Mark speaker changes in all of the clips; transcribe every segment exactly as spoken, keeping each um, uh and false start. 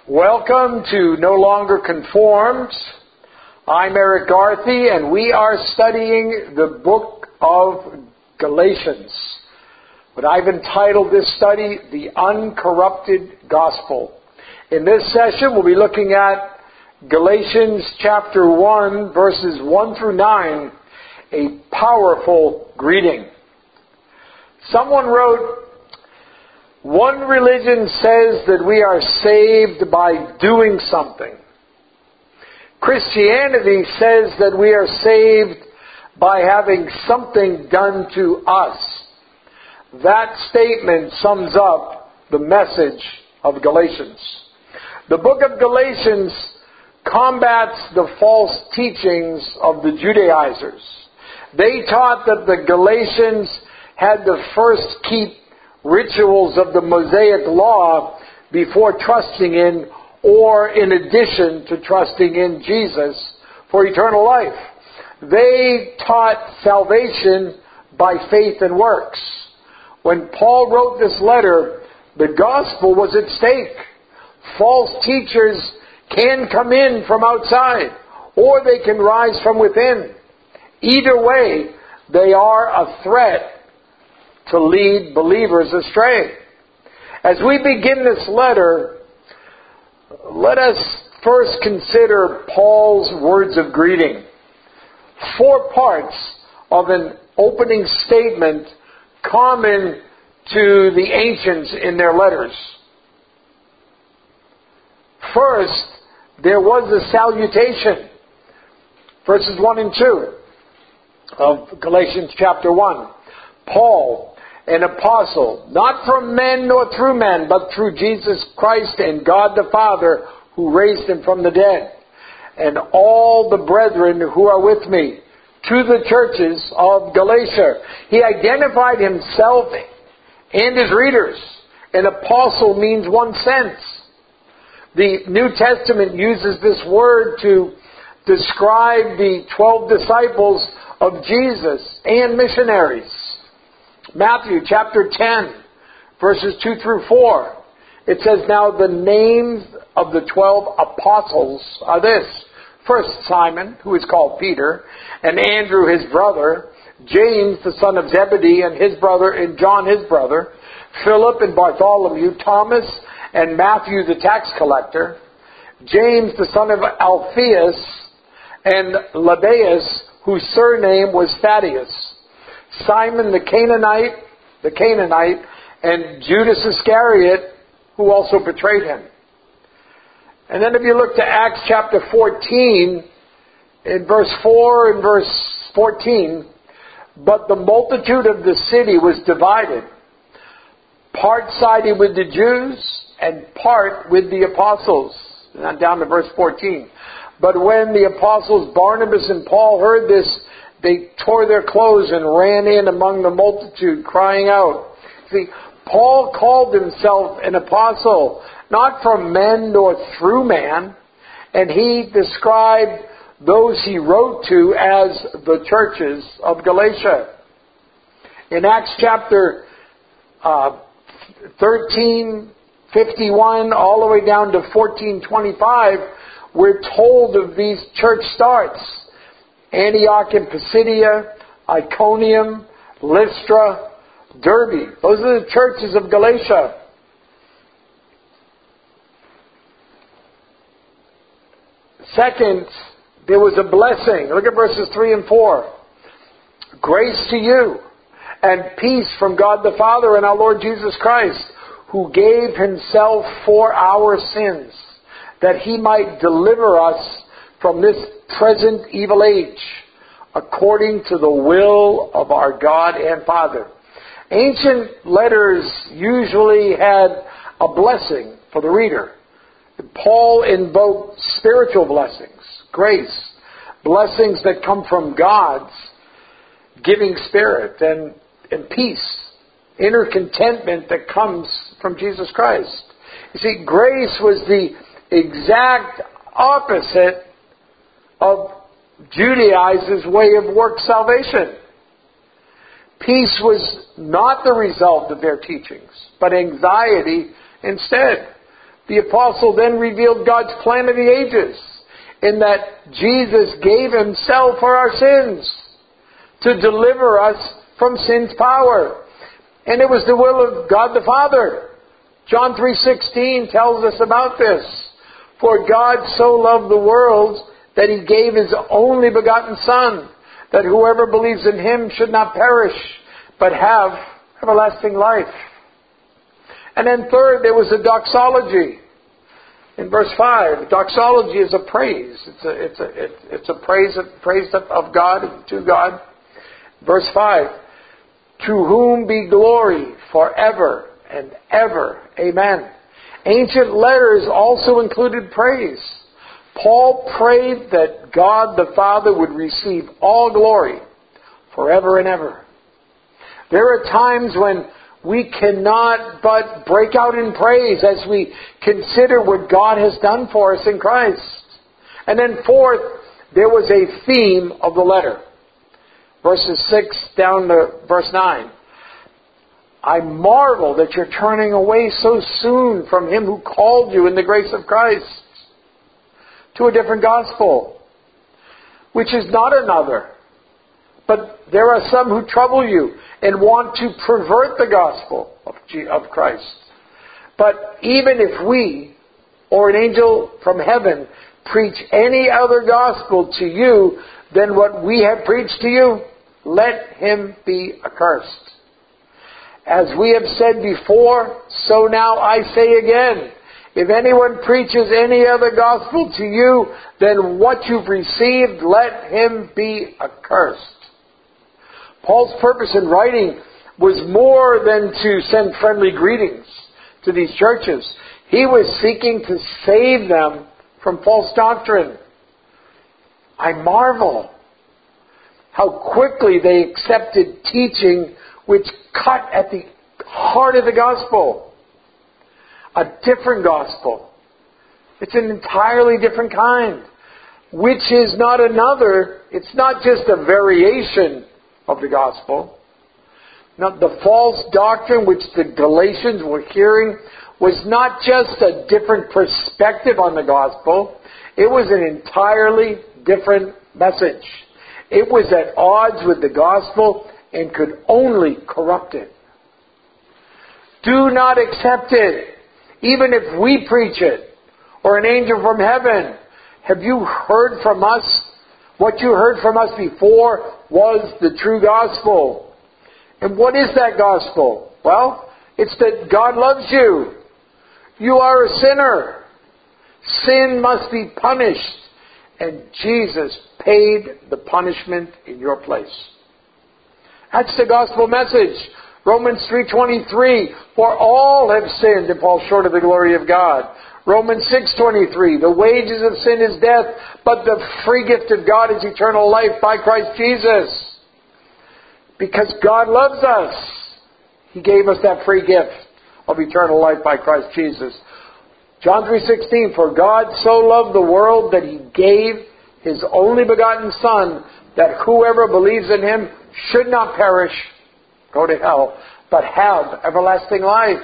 Speaker 1: Welcome to No Longer Conformed. I'm Eric Garthy, and we are studying the book of Galatians. But I've entitled this study, The Uncorrupted Gospel. In this session, we'll be looking at Galatians chapter one, verses one through nine, a powerful greeting. Someone wrote, "One religion says that we are saved by doing something. Christianity says that we are saved by having something done to us." That statement sums up the message of Galatians. The book of Galatians combats the false teachings of the Judaizers. They taught that the Galatians had to first keep rituals of the Mosaic law before trusting in or in addition to trusting in Jesus for eternal life. They taught salvation by faith and works. When Paul wrote this letter, the gospel was at stake. False teachers can come in from outside, or they can rise from within. Either way, they are a threat to lead believers astray. As we begin this letter, let us first consider Paul's words of greeting. Four parts of an opening statement common to the ancients in their letters. First, there was a salutation. Verses one and two of Galatians chapter one. Paul, an apostle, not from men nor through men, but through Jesus Christ and God the Father, who raised him from the dead, and all the brethren who are with me, to the churches of Galatia. He identified himself and his readers. An apostle means one sense. The New Testament uses this word to describe the twelve disciples of Jesus and missionaries. Matthew chapter ten, verses two through four. It says, "Now the names of the twelve apostles are this. First Simon, who is called Peter, and Andrew his brother, James the son of Zebedee and his brother, and John his brother, Philip and Bartholomew, Thomas and Matthew the tax collector, James the son of Alphaeus, and Lebbaeus, whose surname was Thaddeus, Simon the Canaanite, the Canaanite, and Judas Iscariot, who also betrayed him." And then if you look to Acts chapter fourteen, in verse four and verse fourteen, "But the multitude of the city was divided, part siding with the Jews and part with the apostles." And then down to verse fourteen. "But when the apostles Barnabas and Paul heard this, they tore their clothes and ran in among the multitude, crying out." See, Paul called himself an apostle, not from men nor through man, and he described those he wrote to as the churches of Galatia. In Acts chapter uh, thirteen fifty-one, all the way down to fourteen twenty-five, we're told of these church starts. Antioch in Pisidia, Iconium, Lystra, Derbe. Those are the churches of Galatia. Second, there was a blessing. Look at verses three and four. "Grace to you and peace from God the Father and our Lord Jesus Christ, who gave himself for our sins, that he might deliver us from this present evil age, according to the will of our God and Father." Ancient letters usually had a blessing for the reader. Paul invoked spiritual blessings, grace, blessings that come from God's giving spirit, and, and peace, inner contentment that comes from Jesus Christ. You see, grace was the exact opposite of Judaizers' way of work salvation. Peace was not the result of their teachings, but anxiety instead. The apostle then revealed God's plan of the ages in that Jesus gave himself for our sins to deliver us from sin's power. And it was the will of God the Father. John three sixteen tells us about this. For God so loved the world that he gave his only begotten Son, that whoever believes in him should not perish, but have everlasting life. And then third, there was a doxology. In verse five, doxology is a praise. It's a, it's a, it's a praise, of, praise of God, to God. Verse five, to whom be glory forever and ever. Amen. Ancient letters also included praise. Paul prayed that God the Father would receive all glory forever and ever. There are times when we cannot but break out in praise as we consider what God has done for us in Christ. And then fourth, there was a theme of the letter. Verses six down to verse nine. I marvel that you're turning away so soon from him who called you in the grace of Christ to a different gospel, which is not another. But there are some who trouble you and want to pervert the gospel of, of Christ. But even if we, or an angel from heaven, preach any other gospel to you than what we have preached to you, let him be accursed. As we have said before, so now I say again, if anyone preaches any other gospel to you than what you've received, let him be accursed. Paul's purpose in writing was more than to send friendly greetings to these churches. He was seeking to save them from false doctrine. I marvel how quickly they accepted teaching which cut at the heart of the gospel. A different gospel. It's an entirely different kind, which is not another, it's not just a variation of the gospel. Now, the false doctrine which the Galatians were hearing was not just a different perspective on the gospel. It was an entirely different message. It was at odds with the gospel and could only corrupt it. Do not accept it, even if we preach it, or an angel from heaven. Have you heard from us? What you heard from us before was the true gospel. And what is that gospel? Well, it's that God loves you. You are a sinner. Sin must be punished. And Jesus paid the punishment in your place. That's the gospel message. Romans three twenty-three, for all have sinned and fall short of the glory of God. Romans six twenty-three, the wages of sin is death, but the free gift of God is eternal life by Christ Jesus. Because God loves us, He gave us that free gift of eternal life by Christ Jesus. John three sixteen, for God so loved the world that He gave His only begotten Son, that whoever believes in Him should not perish, go to hell, but have everlasting life.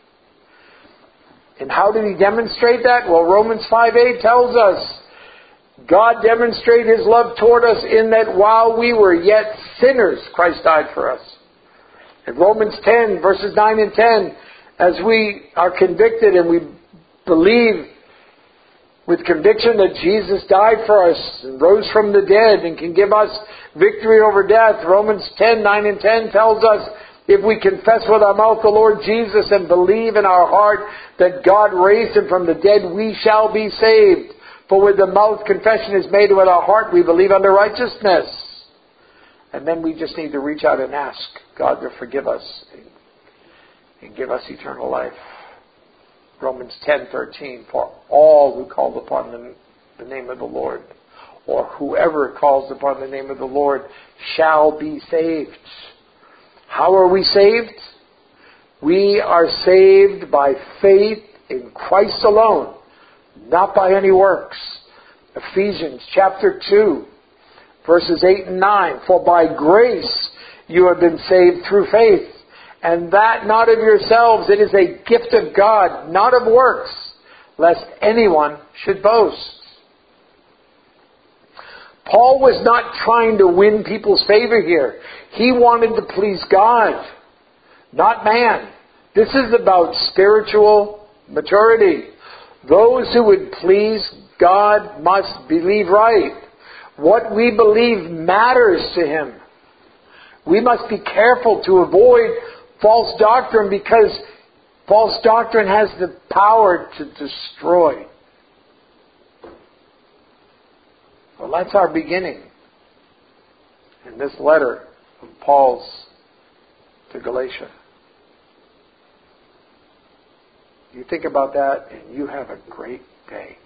Speaker 1: And how did He demonstrate that? Well, Romans five eight tells us, God demonstrated His love toward us in that while we were yet sinners, Christ died for us. In Romans ten, verses nine and ten, as we are convicted and we believe with conviction that Jesus died for us and rose from the dead and can give us victory over death, Romans ten, nine and ten tells us, if we confess with our mouth the Lord Jesus and believe in our heart that God raised Him from the dead, we shall be saved. For with the mouth confession is made, with our heart we believe unto righteousness. And then we just need to reach out and ask God to forgive us and give us eternal life. Romans ten thirteen, for all who call upon the, the name of the Lord, or whoever calls upon the name of the Lord, shall be saved. How are we saved? We are saved by faith in Christ alone, not by any works. Ephesians chapter two, verses eight and nine, for by grace you have been saved through faith, and that not of yourselves, it is a gift of God, not of works, lest anyone should boast. Paul was not trying to win people's favor here. He wanted to please God, not man. This is about spiritual maturity. Those who would please God must believe right. What we believe matters to Him. We must be careful to avoid false doctrine, because false doctrine has the power to destroy. Well, that's our beginning in this letter of Paul's to Galatia. You think about that and you have a great day.